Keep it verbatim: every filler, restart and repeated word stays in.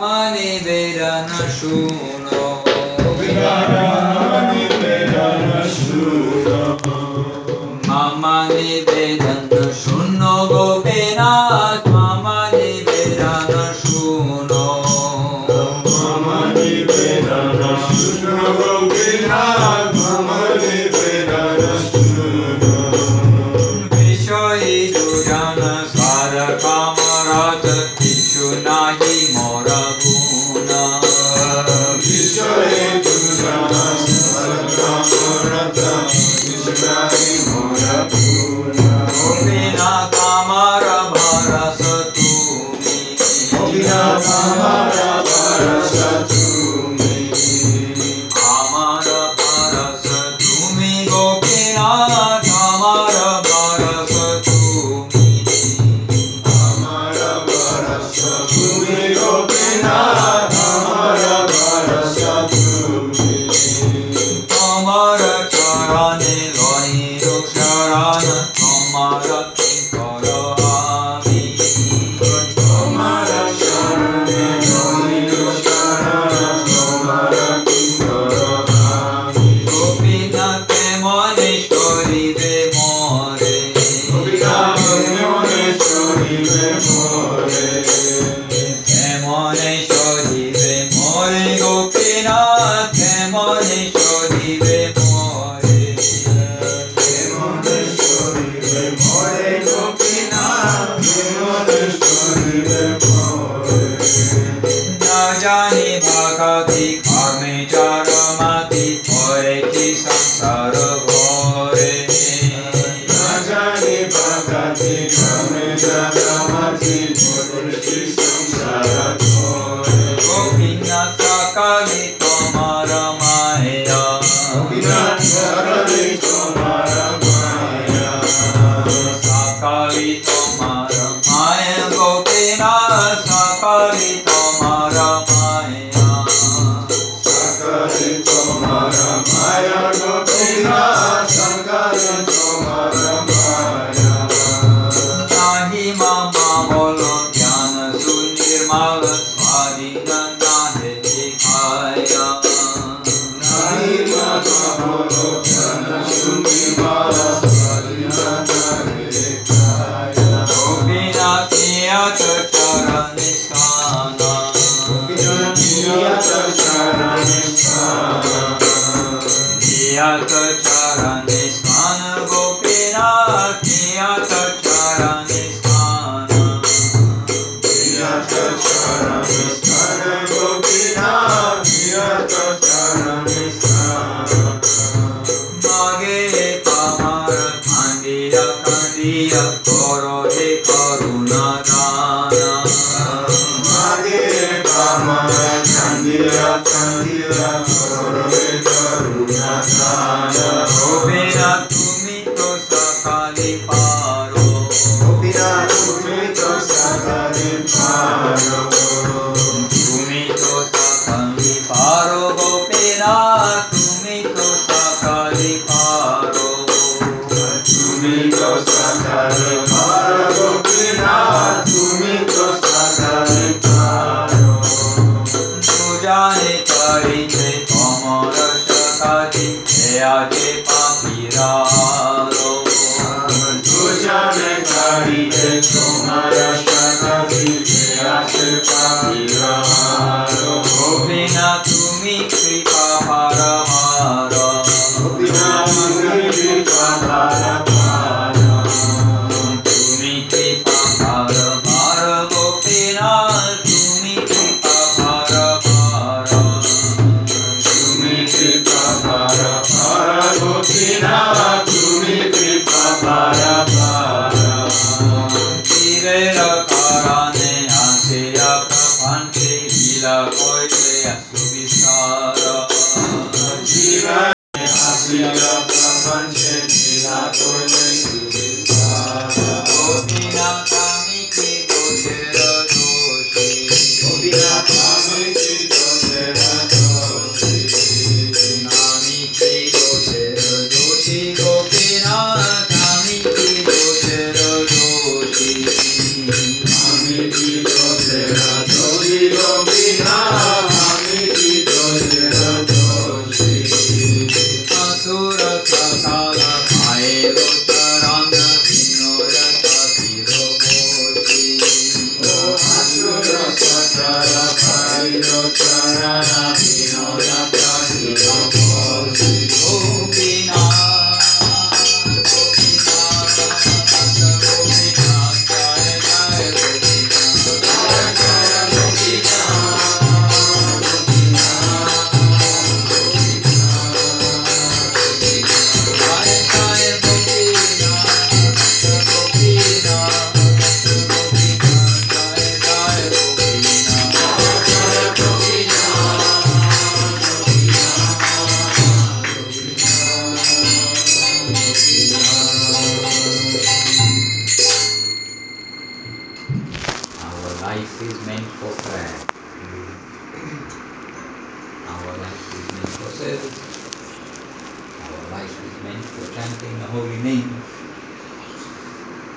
निवेदन शुनो नाम निवेदन शुनो मम निवेदन शुनो गोपीनाथ मम निवेदन शुनो मम निवेदन शुनो गोपीनाथ मम निवेदन शुनो विषय दुजन स्वाद काम रस किछु नाही मोर गुण विषय दुजन सरगमरत कृष्णाहि मोर गुण गोपीनाथ अमर भरस तुमी गोपीनाथ अमर भरस तुमी अमर भरस तुमी गोपीनाथ अमर भरस तुमी अमर भरस तुमी गोपीनाथ अमर भरस तुमी तमर चरणे लहिरु शरण तमर किंकर हामी तमर शरणे लहिरु शरण तमर किंकर हामी गोपीनाथ मनेश्वरी मोरे गोपीनाथ मनेश्वरी वे मोरे मनेश्वरी वे मोरे गोपीनाथ मनेश्वरी वे मोरे मनेश्वरी वे मोरे गोपीनाथ मनेश्वरी वे मोरे न जाने भगति कर्मे चरमति परेछि संसार घोरे न जाने भगति कर्मे जगमति परेछि संसार घोरे गोपीनाथ सकले तमर माया गोपीनाथ सकले तोमार माया सकले तमर माया गोपीनाथ सकले तमर माया सकले तोमार माया गोपीनाथ सकले तोमार माया नाही मामा बोलो ज्ञान सुनिर्मल स्वाधीन नाहे दिखाया नाहि मामा बोलो ज्ञान सुनिर्मल स्वाधीन नाहि दिखाया गोपीनाथ नियत चरण स्थान गोपीनाथ नियत चरण स्थान नियत चरण स्थान गोपीनाथ नियत चरण स्थान नियत चरण स्थान गोपीनाथ नियत चरण स्थान मागे तमर कांदिया कांदिया करो हे करुणा दान मागे कामर चंदिया चंदिया करोरे करुणा दान गोपीनाथ তুমি তো সকালে পারো गोपीनाथ तुम्हें तो सकले पारो তুমি তো সকালে পারো গোপীনাথ তুমি তো সকালে পারো तुम्हें तो सकले पारो गोपीनाथ तुम्हें तो सकले पारो দুজনে করিতে তমর সকালে হে আছে পাপিরারো দুজনে করিতে তোমার সকাশি আছে পাপিরারো গোপীনাথ তুমি কৃপা পারবার গোপীনাথ তুমি কৃপা পার পার তুমি কৃপা পারবার গোপীনাথ তুমি কৃপা পারবার তুমি কৃপা পার পার গোপীনাথ তুমি কৃপা পার পার জীবের কারণে আসিয়া প্রপঞ্চে লীলা কইলে সুবিচার জীবনে আসিয়া প্রপঞ্চে লীলা কইলে সুবিচার গোপীনাথ আমি কি দোষের দোষী গোপীনাথ আমি কি দোষের দোষী আমি কি দোষের দোষী গোপীনাথ আমি কি দোষের দোষী আমি কি দোষের দোষী Gopinath our life is meant for service. Our life is meant for chanting the holy name.